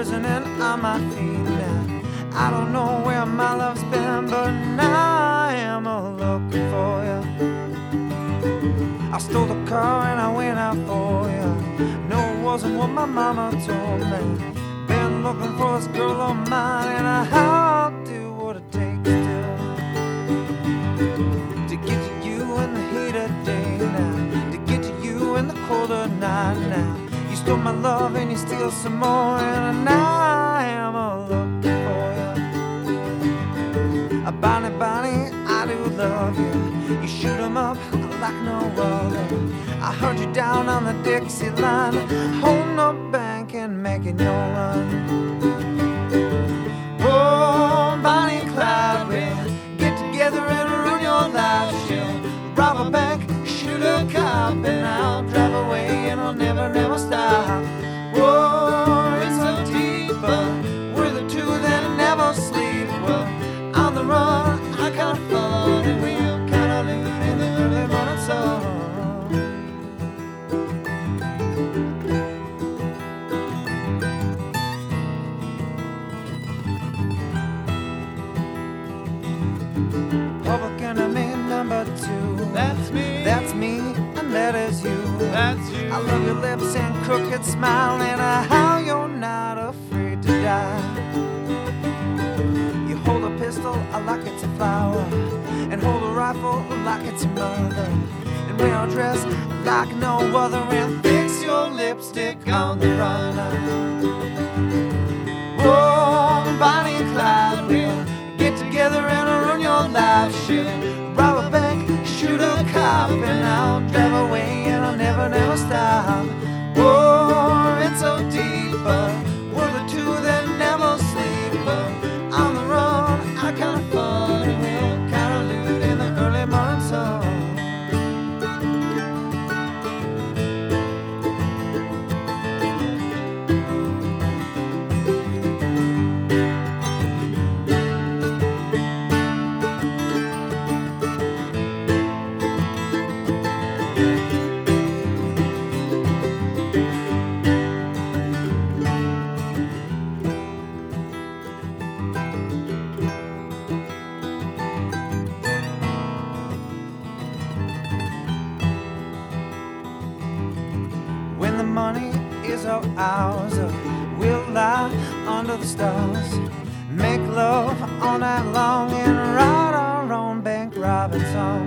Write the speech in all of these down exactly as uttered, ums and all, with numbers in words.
prison and on my feet now. I don't know where my love's been, but now I am a looking for you. I stole the car and I went out for you. No, it wasn't what my mama told me. Been looking for this girl of mine, and I'll do what it takes to To get to you in the heat of day now, to get to you in the cold of night now. You stole my love and you steal some more, and now I am a looking for you. A Bonnie, Bonnie, I do love you. You shoot 'em up like no other. I heard you down on the Dixie line, holding up bank and making your run. Oh, Bonnie and Clyde will get together and ruin your life. She'll rob a bank, shoot a cop, and I'll drive away and I'll never, never stop. Oh, it's so deep, but we're the two that never sleep. Well, on the run, I can't afford it. We'll kind of lose in the early morning sun. Public enemy number two. That's me. That's me, and that is you. That's you. I love your lips and crooked smile, and how you're not afraid to die. You hold a pistol like it's a flower, and hold a rifle like it's your mother, and wear a dress like no other, and fix your lipstick on the run. Oh, Bonnie and Clyde will get together and ruin your life. She'll rob a bank, shoot a cop, and I'll drive away and I'll never, never stop. Oh, it's so deep, but we're the two that never sleep. But on the run, I can't afford it. We'll kind of lose in the early morning sun. When the money is all ours, we'll lie under the stars, make love all night long, and write our own bank robbing song.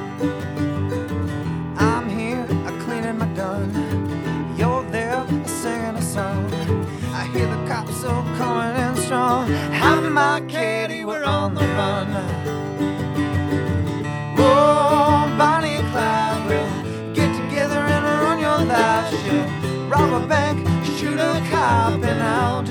I'm here, cleaning my gun. You're there, singing a song. I hear the cops are coming in strong. I'm my Katie, we're on the run. Oh, Bonnie and Clyde will get together and ruin your life. She'll rob a bank, shoot a cop, and I'll